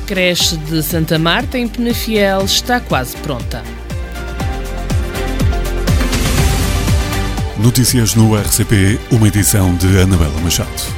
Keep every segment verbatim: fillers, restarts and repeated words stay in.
creche de Santa Marta, em Penafiel, está quase pronta. Notícias no R C P, uma edição de Anabela Machado.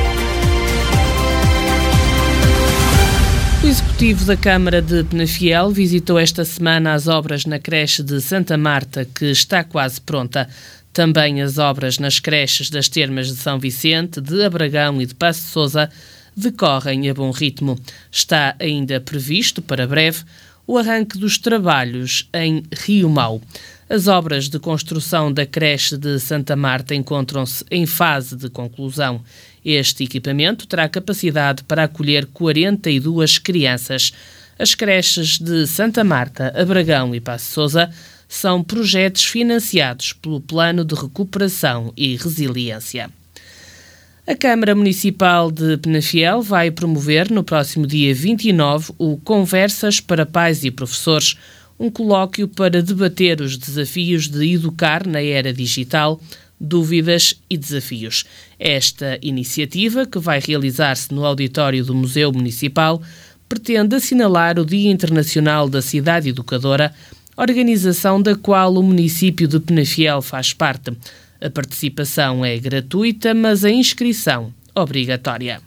O Executivo da Câmara de Penafiel visitou esta semana as obras na creche de Santa Marta, que está quase pronta. Também as obras nas creches das Termas de São Vicente, de Abragão e de Passo de Sousa decorrem a bom ritmo. Está ainda previsto, para breve, o arranque dos trabalhos em Rio Mau. As obras de construção da creche de Santa Marta encontram-se em fase de conclusão. Este equipamento terá capacidade para acolher quarenta e duas crianças. As creches de Santa Marta, Abragão e Passo de Sousa são projetos financiados pelo Plano de Recuperação e Resiliência. A Câmara Municipal de Penafiel vai promover no próximo dia vinte e nove o Conversas para Pais e Professores, um colóquio para debater os desafios de educar na era digital, dúvidas e desafios. Esta iniciativa, que vai realizar-se no auditório do Museu Municipal, pretende assinalar o Dia Internacional da Cidade Educadora, organização da qual o município de Penafiel faz parte. A participação é gratuita, mas a inscrição obrigatória.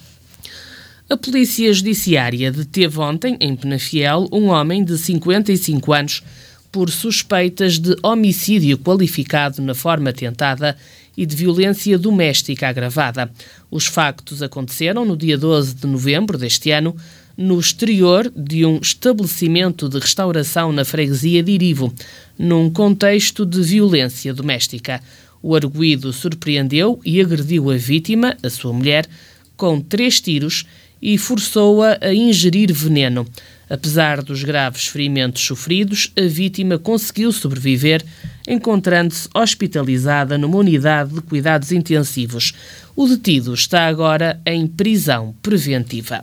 A Polícia Judiciária deteve ontem, em Penafiel, um homem de cinquenta e cinco anos por suspeitas de homicídio qualificado na forma tentada e de violência doméstica agravada. Os factos aconteceram no dia doze de novembro deste ano, no exterior de um estabelecimento de restauração na freguesia de Irivo, num contexto de violência doméstica. O arguido surpreendeu e agrediu a vítima, a sua mulher, com três tiros e forçou-a a ingerir veneno. Apesar dos graves ferimentos sofridos, a vítima conseguiu sobreviver, encontrando-se hospitalizada numa unidade de cuidados intensivos. O detido está agora em prisão preventiva.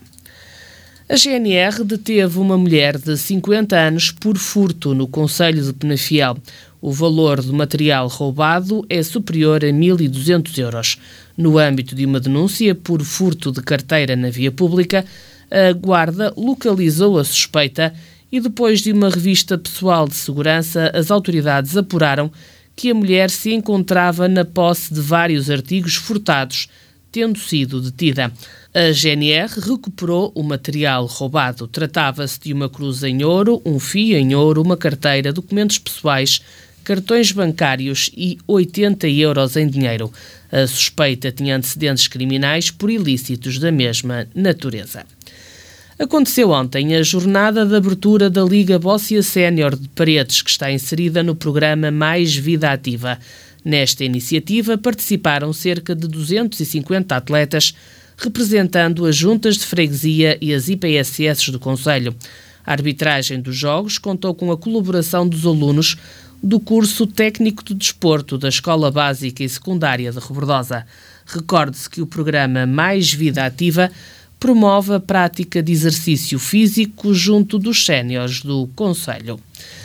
A G N R deteve uma mulher de cinquenta anos por furto no concelho de Penafiel. O valor do material roubado é superior a mil e duzentos euros. No âmbito de uma denúncia por furto de carteira na via pública, a guarda localizou a suspeita e, depois de uma revista pessoal de segurança, as autoridades apuraram que a mulher se encontrava na posse de vários artigos furtados, tendo sido detida. A G N R recuperou o material roubado. Tratava-se de uma cruz em ouro, um fio em ouro, uma carteira, documentos pessoais, cartões bancários e oitenta euros em dinheiro. A suspeita tinha antecedentes criminais por ilícitos da mesma natureza. Aconteceu ontem a jornada de abertura da Liga Bóssia Sénior de Paredes, que está inserida no programa Mais Vida Ativa. Nesta iniciativa participaram cerca de duzentos e cinquenta atletas, representando as juntas de freguesia e as I P S S do concelho. A arbitragem dos jogos contou com a colaboração dos alunos do curso técnico de desporto da Escola Básica e Secundária de Rebordosa. Recorde-se que o programa Mais Vida Ativa promove a prática de exercício físico junto dos séniores do concelho.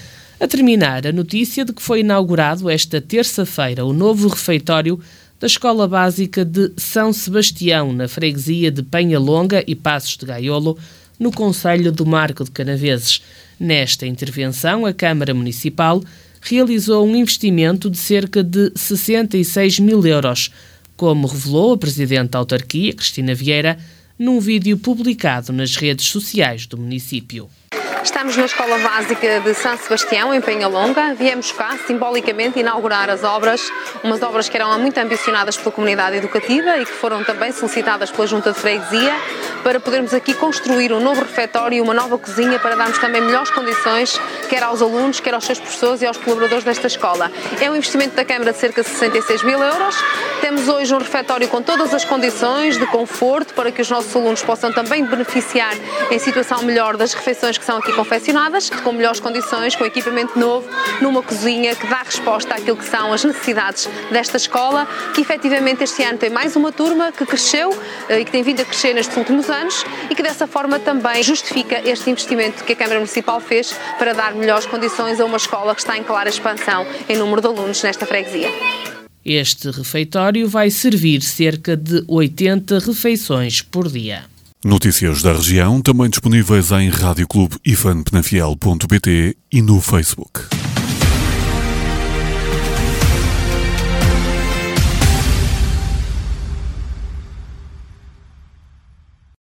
A terminar, a notícia de que foi inaugurado esta terça-feira o novo refeitório da Escola Básica de São Sebastião, na freguesia de Penhalonga e Passos de Gaiolo, no concelho do Marco de Canaveses. Nesta intervenção, a Câmara Municipal realizou um investimento de cerca de sessenta e seis mil euros, como revelou a Presidente da Autarquia, Cristina Vieira, num vídeo publicado nas redes sociais do município. Estamos na Escola Básica de São Sebastião, em Penhalonga. Viemos cá, simbolicamente, inaugurar as obras, umas obras que eram muito ambicionadas pela comunidade educativa e que foram também solicitadas pela Junta de Freguesia, para podermos aqui construir um novo refeitório e uma nova cozinha para darmos também melhores condições, quer aos alunos, quer aos seus professores e aos colaboradores desta escola. É um investimento da Câmara de cerca de sessenta e seis mil euros. Temos hoje um refeitório com todas as condições de conforto para que os nossos alunos possam também beneficiar em situação melhor das refeições que são aqui confeccionadas, com melhores condições, com equipamento novo, numa cozinha que dá resposta àquilo que são as necessidades desta escola, que efetivamente este ano tem mais uma turma que cresceu e que tem vindo a crescer nestes últimos anos e que dessa forma também justifica este investimento que a Câmara Municipal fez para dar melhores condições a uma escola que está em clara expansão em número de alunos nesta freguesia. Este refeitório vai servir cerca de oitenta refeições por dia. Notícias da região, também disponíveis em rádio clube ifan penafiel ponto pt e no Facebook.